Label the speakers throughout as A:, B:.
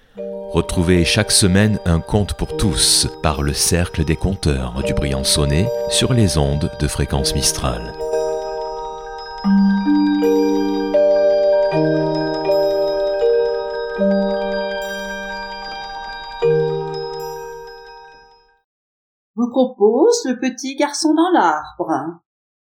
A: Retrouvez chaque semaine un conte pour tous par le Cercle des Conteurs du Briançonnais sur les ondes de Fréquence Mistral.
B: Vous propose Le petit garçon dans l'arbre.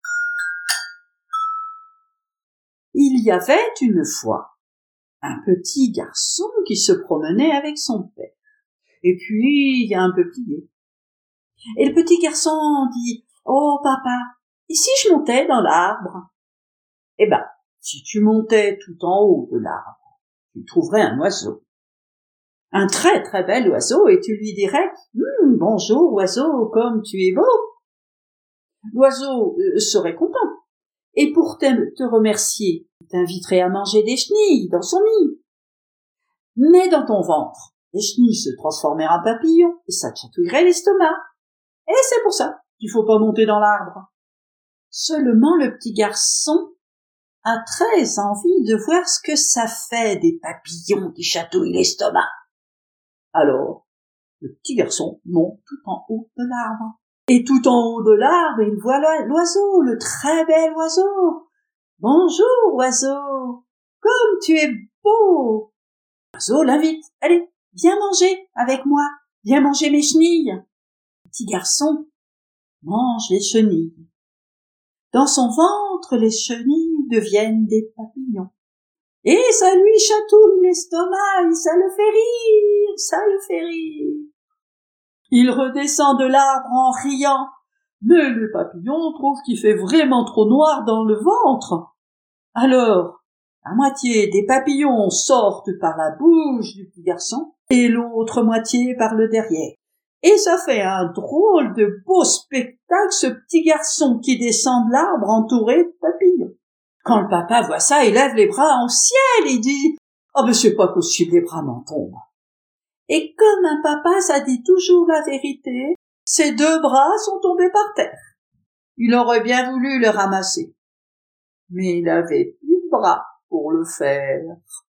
B: Il y avait une fois un petit garçon qui se promenait avec son père. Et puis, il y a un peuplier. Et le petit garçon dit « Oh papa, et si je montais dans l'arbre ?» Eh ben, si tu montais tout en haut de l'arbre, tu trouverais un oiseau. Un très très bel oiseau, et tu lui dirais « Bonjour oiseau, comme tu es beau !» L'oiseau serait content. Et pour te remercier, il t'inviterait à manger des chenilles dans son nid. Mais dans ton ventre, les chenilles se transformeraient en papillons et ça te chatouillerait l'estomac. Et c'est pour ça qu'il faut pas monter dans l'arbre. Seulement le petit garçon a très envie de voir ce que ça fait des papillons qui chatouillent l'estomac. Alors, le petit garçon monte tout en haut de l'arbre. Et tout en haut de l'arbre, il voit l'oiseau, le très bel oiseau. « Bonjour, oiseau, comme tu es beau !» L'oiseau l'invite. « Allez, viens manger avec moi, viens manger mes chenilles. » Le petit garçon mange les chenilles. Dans son ventre, les chenilles deviennent des papillons. Et ça lui chatouille l'estomac, ça le fait rire, ça le fait rire. Il redescend de l'arbre en riant, mais les papillons trouvent qu'il fait vraiment trop noir dans le ventre. Alors, la moitié des papillons sortent par la bouche du petit garçon et l'autre moitié par le derrière. Et ça fait un drôle de beau spectacle, ce petit garçon qui descend de l'arbre entouré de papillons. Quand le papa voit ça, il lève les bras en ciel, il dit « Ah, mais c'est pas possible, les bras m'en tombent. » Et comme un papa, ça dit toujours la vérité, ses deux bras sont tombés par terre. Il aurait bien voulu le ramasser, mais il avait plus de bras pour le faire.